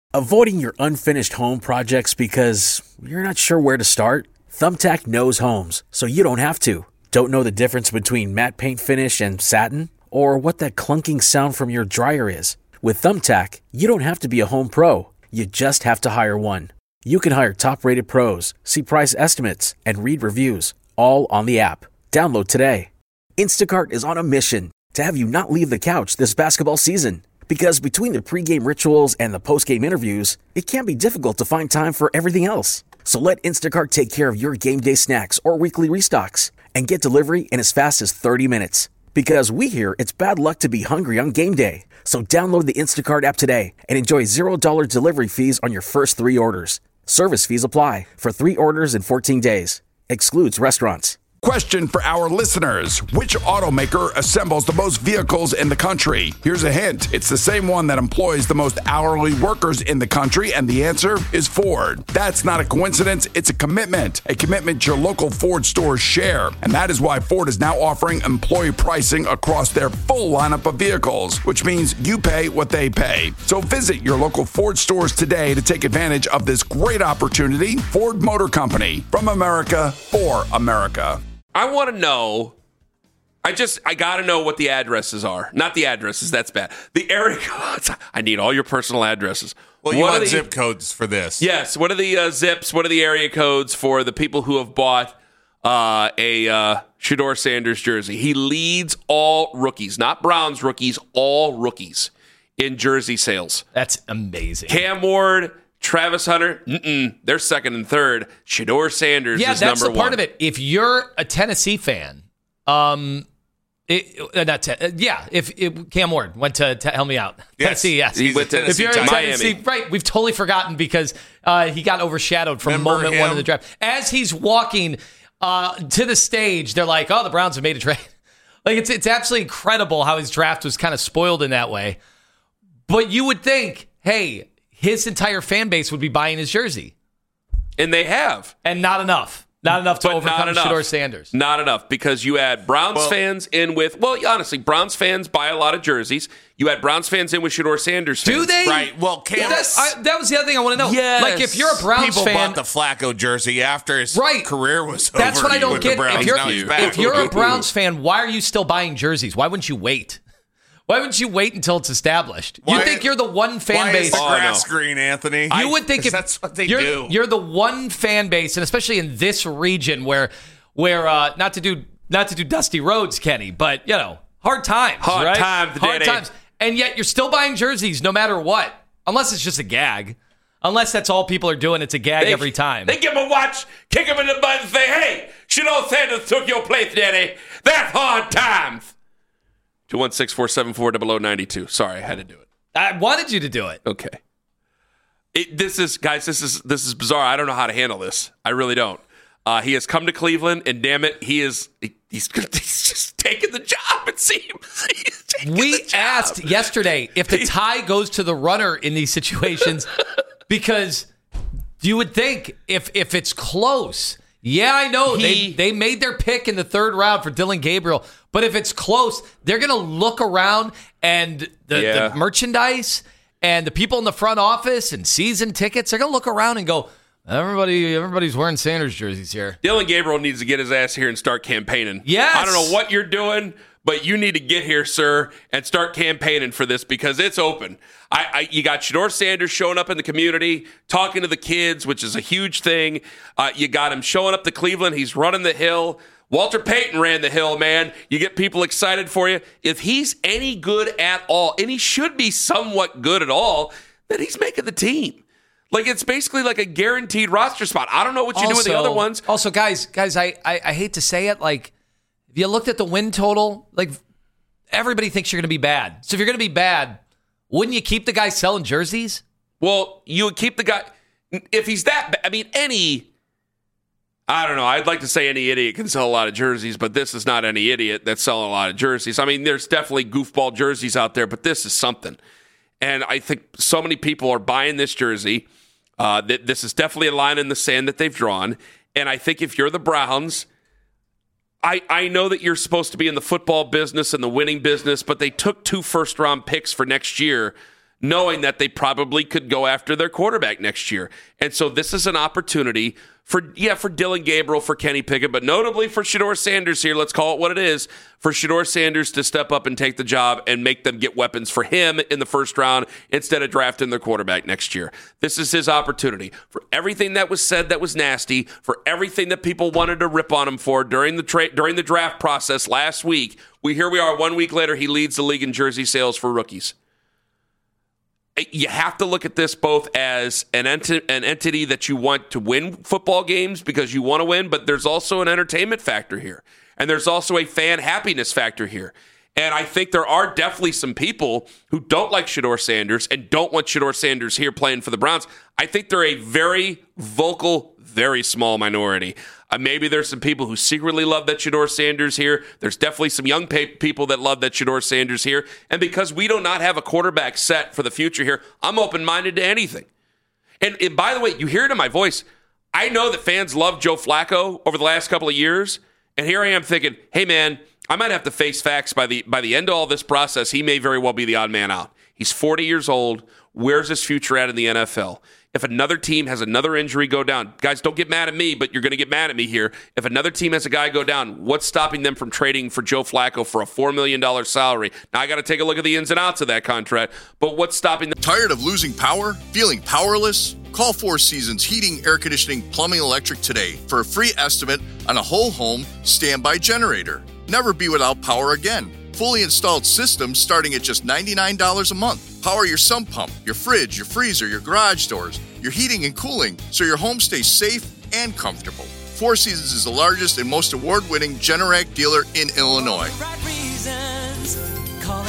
Avoiding your unfinished home projects because you're not sure where to start? Thumbtack knows homes, so you don't have to. Don't know the difference between matte paint finish and satin? Or what that clunking sound from your dryer is? With Thumbtack, you don't have to be a home pro. You just have to hire one. You can hire top-rated pros, see price estimates, and read reviews, all on the app. Download today. Instacart is on a mission to have you not leave the couch this basketball season. Because between the pregame rituals and the postgame interviews, it can be difficult to find time for everything else. So let Instacart take care of your game day snacks or weekly restocks and get delivery in as fast as 30 minutes. Because we hear it's bad luck to be hungry on game day. So download the Instacart app today and enjoy $0 delivery fees on your first 3 orders. Service fees apply for 3 orders in 14 days. Excludes restaurants. Question for our listeners. Which automaker assembles the most vehicles in the country? Here's a hint. It's the same one that employs the most hourly workers in the country, and the answer is Ford. That's not a coincidence. It's a commitment your local Ford stores share. And that is why Ford is now offering employee pricing across their full lineup of vehicles, which means you pay what they pay. So visit your local Ford stores today to take advantage of this great opportunity. Ford Motor Company, from America for America. I want to know. I got to know what the addresses are. Not the addresses. That's bad. The area codes. I need all your personal addresses. Well, you want zip codes for this. Yes. What are the zips? What are the area codes for the people who have bought a Shedeur Sanders jersey? He leads all rookies, not Browns rookies, all rookies in jersey sales. That's amazing. Cam Ward, Travis Hunter, they're second and third. Shedeur Sanders is number one. Yeah, that's the part of it. If you're a Tennessee fan, if Cam Ward went to help me out. Yes. Tennessee, yes. He went to if you're in Miami. Tennessee, right, we've totally forgotten because he got overshadowed from moment one of the draft. As he's walking to the stage, they're like, oh, the Browns have made a trade. Like, it's absolutely incredible how his draft was kind of spoiled in that way. But you would think, hey, his entire fan base would be buying his jersey. And they have. And not enough. Not enough to overcome Shedeur Sanders. Not enough, because you add Browns fans in with, honestly, Browns fans buy a lot of jerseys. You add Browns fans in with Shedeur Sanders fans. Do they? Right. Well, Cam, that was the other thing I want to know. Yes. Like, if you're a Browns people fan, bought the Flacco jersey after his career was over. That's what I don't get. If you're a Browns fan, why are you still buying jerseys? Why wouldn't you wait? Why wouldn't you wait until it's established? You think you're the one fan base. Why is the grass green, Anthony? You would think if that's what they do. You're the one fan base, and especially in this region where not to do Dusty Rhodes, Kenny, but hard times, hard times, and yet you're still buying jerseys no matter what, unless it's just a gag. Unless that's all people are doing, it's a gag every time. They give him a watch, kick him in the butt, and say, "Hey, Shedeur Sanders took your place, Daddy. That's hard times." 216-474-0092. Sorry, I had to do it. I wanted you to do it. Okay. This is bizarre. I don't know how to handle this. I really don't. He has come to Cleveland, and damn it, he's just taking the job. It seems we asked yesterday if the tie goes to the runner in these situations, because you would think if it's close. Yeah, I know. They made their pick in the 3rd round for Dillon Gabriel. But if it's close, they're going to look around, and the merchandise and the people in the front office and season tickets, they're going to look around and go, everybody's wearing Sanders jerseys here. Dillon Gabriel needs to get his ass here and start campaigning. Yes. I don't know what you're doing, but you need to get here, sir, and start campaigning for this, because it's open. You got Shedeur Sanders showing up in the community, talking to the kids, which is a huge thing. You got him showing up to Cleveland. He's running the hill. Walter Payton ran the hill, man. You get people excited for you. If he's any good at all, and he should be somewhat good at all, then he's making the team. Like, it's basically like a guaranteed roster spot. I don't know what you do with the other ones. Also, guys, I hate to say it, like, if you looked at the win total, like, everybody thinks you're going to be bad. So if you're going to be bad, wouldn't you keep the guy selling jerseys? Well, you would keep the guy if he's that bad. I mean, I don't know. I'd like to say any idiot can sell a lot of jerseys, but this is not any idiot that's selling a lot of jerseys. I mean, there's definitely goofball jerseys out there, but this is something. And I think so many people are buying this jersey. This is definitely a line in the sand that they've drawn. And I think if you're the Browns, I know that you're supposed to be in the football business and the winning business, but they took 2 first-round picks for next year knowing that they probably could go after their quarterback next year. And so this is an opportunity for Dillon Gabriel, for Kenny Pickett, but notably for Shedeur Sanders here, let's call it what it is, for Shedeur Sanders to step up and take the job and make them get weapons for him in the first round instead of drafting their quarterback next year. This is his opportunity. For everything that was said that was nasty, for everything that people wanted to rip on him for during the draft process last week, here we are 1 week later, he leads the league in jersey sales for rookies. You have to look at this both as an entity that you want to win football games because you want to win, but there's also an entertainment factor here. And there's also a fan happiness factor here. And I think there are definitely some people who don't like Shedeur Sanders and don't want Shedeur Sanders here playing for the Browns. I think they're a very vocal, very small minority. Maybe there's some people who secretly love that Shedeur Sanders here. There's definitely some young people that love that Shedeur Sanders here. And because we do not have a quarterback set for the future here, I'm open-minded to anything. And by the way, you hear it in my voice. I know that fans love Joe Flacco over the last couple of years. And here I am thinking, hey, man, I might have to face facts by the end of all this process. He may very well be the odd man out. He's 40 years old. Where's his future at in the NFL? If another team has another injury go down, guys, don't get mad at me, but you're going to get mad at me here. If another team has a guy go down, what's stopping them from trading for Joe Flacco for a $4 million salary? Now, I got to take a look at the ins and outs of that contract, but what's stopping them? Tired of losing power? Feeling powerless? Call Four Seasons Heating, Air Conditioning, Plumbing, Electric today for a free estimate on a whole home standby generator. Never be without power again. Fully installed systems starting at just $99 a month. Power your sump pump, your fridge, your freezer, your garage doors, your heating and cooling, so your home stays safe and comfortable. Four Seasons is the largest and most award-winning Generac dealer in Illinois. Right reasons. Call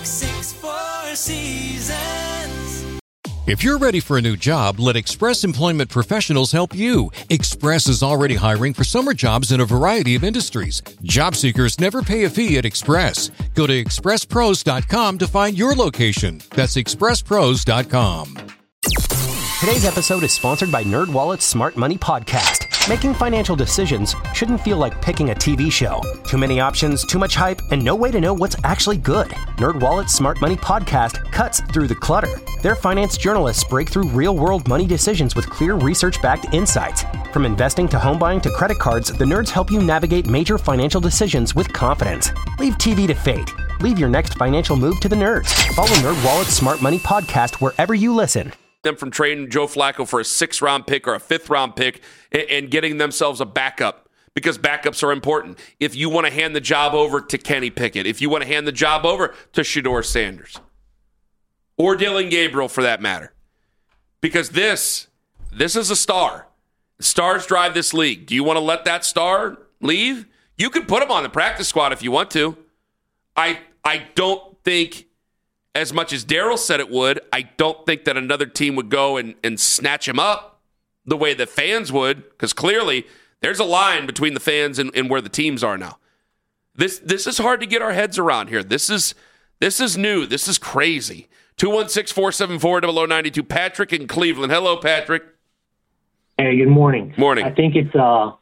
866-4Seasons. If you're ready for a new job, let Express Employment Professionals help you. Express is already hiring for summer jobs in a variety of industries. Job seekers never pay a fee at Express. Go to expresspros.com to find your location. That's expresspros.com. Today's episode is sponsored by NerdWallet's Smart Money Podcast. Making financial decisions shouldn't feel like picking a TV show. Too many options, too much hype, and no way to know what's actually good. NerdWallet's Smart Money Podcast cuts through the clutter. Their finance journalists break through real-world money decisions with clear research-backed insights. From investing to home buying to credit cards, the nerds help you navigate major financial decisions with confidence. Leave TV to fate. Leave your next financial move to the nerds. Follow NerdWallet's Smart Money Podcast wherever you listen. Them from trading Joe Flacco for a 6th-round pick or a 5th-round pick and getting themselves a backup, because backups are important. If you want to hand the job over to Kenny Pickett, if you want to hand the job over to Shedeur Sanders, or Dillon Gabriel for that matter, because this is a star. Stars drive this league. Do you want to let that star leave? You can put him on the practice squad if you want to. I don't think, as much as Daryl said it would, I don't think that another team would go and snatch him up the way that fans would, because clearly there's a line between the fans and where the teams are now. This is hard to get our heads around here. This is new. This is crazy. 216-474-0092. Patrick in Cleveland. Hello, Patrick. Hey, good morning. Morning. I think it's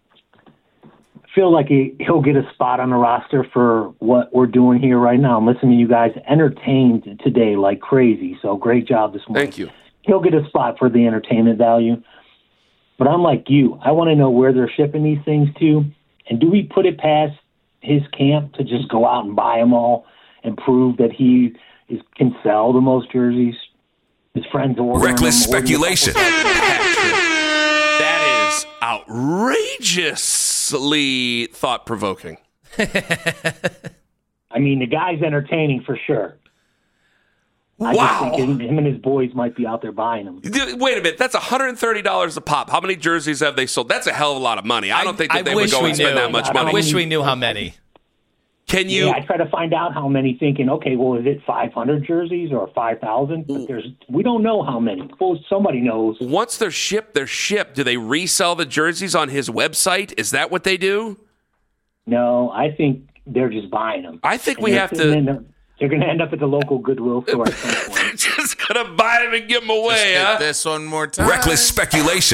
feel like he'll get a spot on the roster for what we're doing here right now. I'm listening to you guys entertained today like crazy, so great job this morning. Thank you. He'll get a spot for the entertainment value. But I'm like you. I want to know where they're shipping these things to, and do we put it past his camp to just go out and buy them all and prove that he can sell the most jerseys? His friends order Reckless speculation. That is outrageously thought-provoking. I mean, the guy's entertaining for sure. I just think him and his boys might be out there buying them. Wait a minute. That's $130 a pop. How many jerseys have they sold? That's a hell of a lot of money. I don't think that they would go and spend that much money. I wish we knew how many. Can you? Yeah, I try to find out how many, thinking, okay, well, is it 500 jerseys or 5,000? But we don't know how many. Well, somebody knows. Once they're shipped, they're shipped. Do they resell the jerseys on his website? Is that what they do? No, I think they're just buying them. I think we have to. They're going to end up at the local Goodwill store. They're just going to buy them and give them away, just huh? This one more time. Reckless speculation.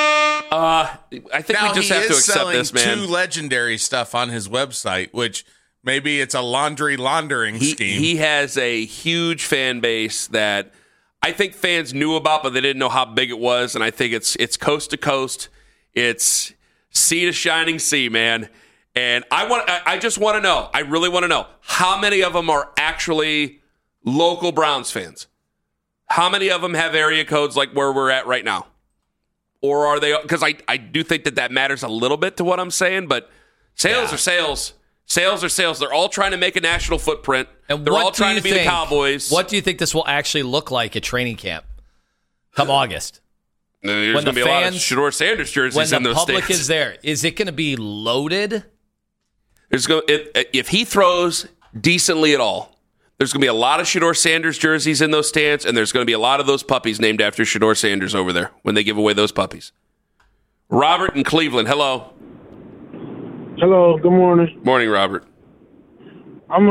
I think we just have to accept this, man. Two legendary stuff on his website, which Maybe it's a laundry laundering scheme. He has a huge fan base that I think fans knew about, but they didn't know how big it was. And I think it's coast to coast. It's sea to shining sea, man. And I just want to know. I really want to know how many of them are actually local Browns fans. How many of them have area codes like where we're at right now? Or are they? Because I do think that matters a little bit to what I'm saying. But sales are sales. Sales are sales. They're all trying to make a national footprint. And they're all trying to be the Cowboys. What do you think this will actually look like at training camp come August? There's going to be a lot of Shedeur Sanders jerseys in those stands. When the public is there, is it going to be loaded? If he throws decently at all, there's going to be a lot of Shedeur Sanders jerseys in those stands, and there's going to be a lot of those puppies named after Shedeur Sanders over there when they give away those puppies. Robert in Cleveland, hello. Hello, good morning. Morning, Robert. I'm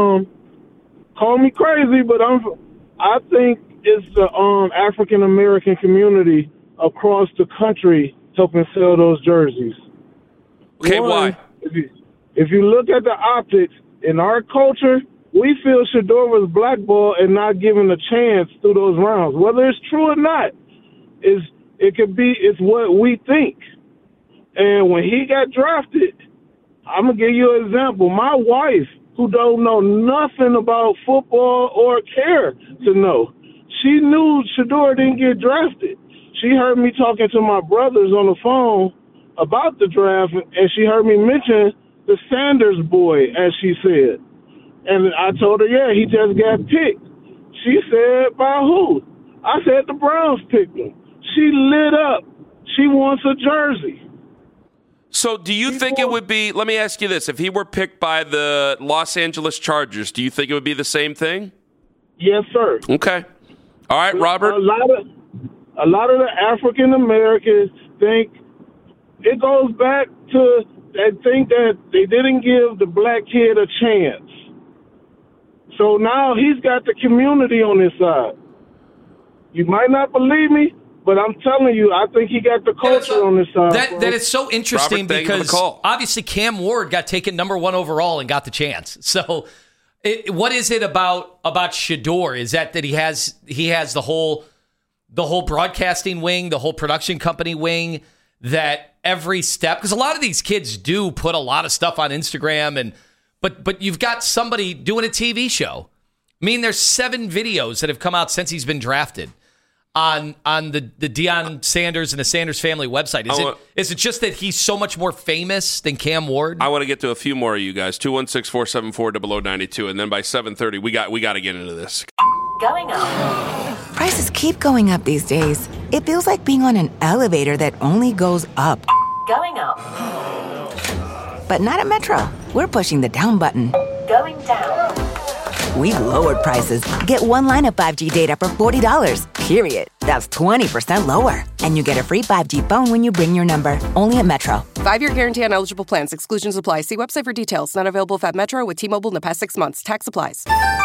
call me crazy, but I think it's the African American community across the country helping sell those jerseys. Okay, why? If you look at the optics in our culture, we feel Shedeur was blackballed and not given a chance through those rounds. Whether it's true or not, it's what we think. And when he got drafted, I'm going to give you an example. My wife, who don't know nothing about football or care to know, she knew Shedeur didn't get drafted. She heard me talking to my brothers on the phone about the draft, and she heard me mention the Sanders boy, as she said. And I told her, yeah, he just got picked. She said, by who? I said, the Browns picked him. She lit up. She wants a jersey. So do you think it would be, let me ask you this, if he were picked by the Los Angeles Chargers, do you think it would be the same thing? Yes, sir. Okay. All right, Robert. A lot of the African Americans think it goes back to they think that they didn't give the black kid a chance. So now he's got the community on his side. You might not believe me, but I'm telling you, I think he got the culture on his side. That is so interesting Robert, because obviously Cam Ward got taken number 1 overall and got the chance. So what is it about Shedeur? Is that he has the whole broadcasting wing, the whole production company wing, that every step, because a lot of these kids do put a lot of stuff on Instagram, but you've got somebody doing a TV show. I mean, there's 7 videos that have come out since he's been drafted on the Deion Sanders and the Sanders family website. Is it just that he's so much more famous than Cam Ward? I want to get to a few more of you guys. 216-474-0092, and then by 7:30 we got to get into this. Going up. Prices keep going up these days. It feels like being on an elevator that only goes up. Going up. But not at Metro. We're pushing the down button. Going down. We've lowered prices. Get 1 line of 5G data for $40, period. That's 20% lower. And you get a free 5G phone when you bring your number. Only at Metro. 5-year guarantee on eligible plans. Exclusions apply. See website for details. Not available at Metro with T-Mobile in the past 6 months. Tax applies.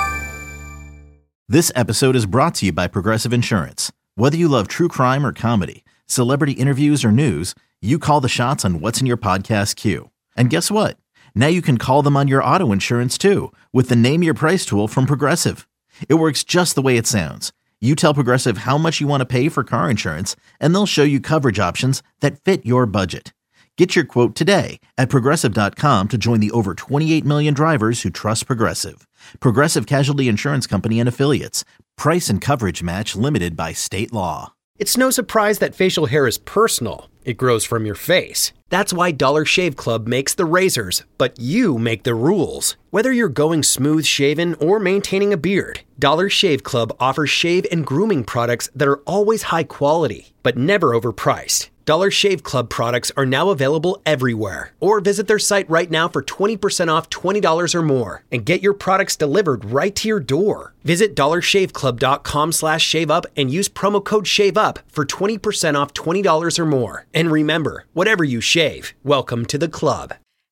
This episode is brought to you by Progressive Insurance. Whether you love true crime or comedy, celebrity interviews or news, you call the shots on what's in your podcast queue. And guess what? Now you can call them on your auto insurance too with the Name Your Price tool from Progressive. It works just the way it sounds. You tell Progressive how much you want to pay for car insurance, and they'll show you coverage options that fit your budget. Get your quote today at Progressive.com to join the over 28 million drivers who trust Progressive. Progressive Casualty Insurance Company and Affiliates. Price and coverage match limited by state law. It's no surprise that facial hair is personal. It grows from your face. That's why Dollar Shave Club makes the razors, but you make the rules. Whether you're going smooth shaven or maintaining a beard, Dollar Shave Club offers shave and grooming products that are always high quality, but never overpriced. Dollar Shave Club products are now available everywhere. Or visit their site right now for 20% off $20 or more and get your products delivered right to your door. Visit dollarshaveclub.com/shaveup and use promo code SHAVEUP for 20% off $20 or more. And remember, whatever you shave, welcome to the club.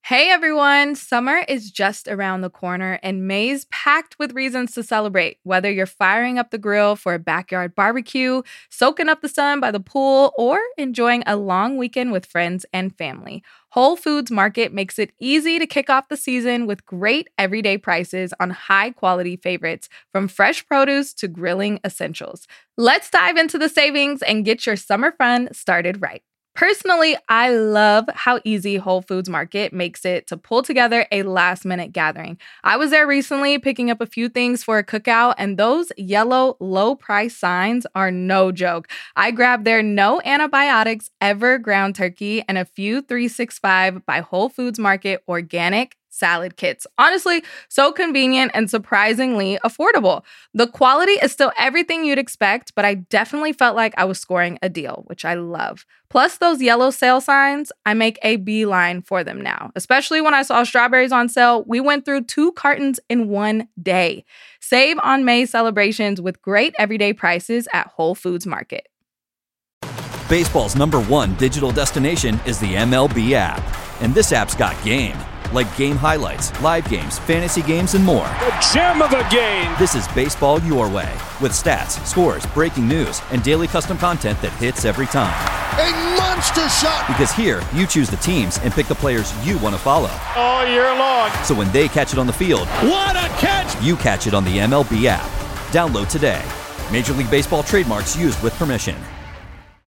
Hey everyone, summer is just around the corner and May's packed with reasons to celebrate. Whether you're firing up the grill for a backyard barbecue, soaking up the sun by the pool, or enjoying a long weekend with friends and family, Whole Foods Market makes it easy to kick off the season with great everyday prices on high-quality favorites, from fresh produce to grilling essentials. Let's dive into the savings and get your summer fun started right. Personally, I love how easy Whole Foods Market makes it to pull together a last-minute gathering. I was there recently picking up a few things for a cookout, and those yellow low-price signs are no joke. I grabbed their no antibiotics ever ground turkey and a few 365 by Whole Foods Market organic salad kits. Honestly, so convenient and surprisingly affordable. The quality is still everything you'd expect, but I definitely felt like I was scoring a deal, which I love. Plus, those yellow sale signs, I make a beeline for them now. Especially when I saw strawberries on sale, we went through 2 cartons in one day. Save on May celebrations with great everyday prices at Whole Foods Market. Baseball's #1 digital destination is the MLB app. And this app's got game. Like game highlights, live games, fantasy games, and more. The gem of the game! This is baseball your way, with stats, scores, breaking news, and daily custom content that hits every time. A monster shot! Because here, you choose the teams and pick the players you want to follow. All year long. So when they catch it on the field, what a catch! You catch it on the MLB app. Download today. Major League Baseball trademarks used with permission.